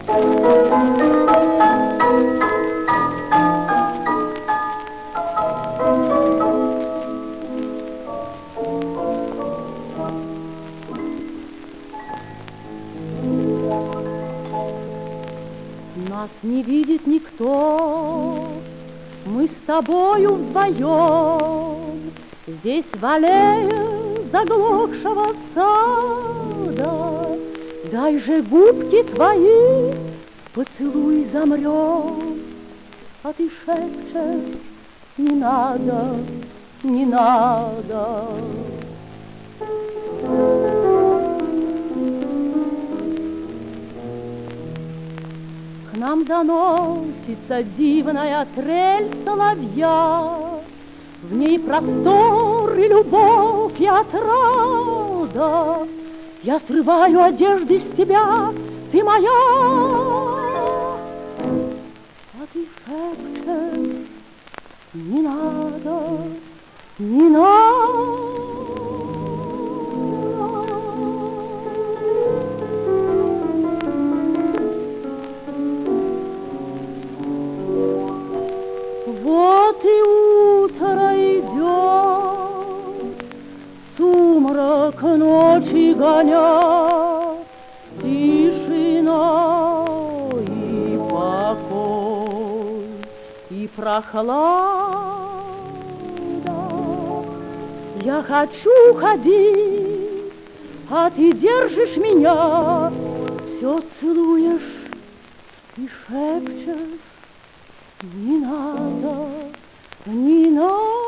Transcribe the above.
Нас не видит никто, мы с тобою вдвоем, здесь в аллее заглохшего сада. Дай же губки твои, поцелуй, замрем, а ты шепчешь: не надо, не надо. К нам доносится дивная трель соловья, в ней простор и любовь и отрада. Я срываю одежды с тебя, ты моя, а ты шепчешь: не надо, не надо. Вот и утро идет, сумрак ночи гоня, тишина и покой, и прохлада. Я хочу ходить, а ты держишь меня, все целуешь и шепчешь: не надо, не надо.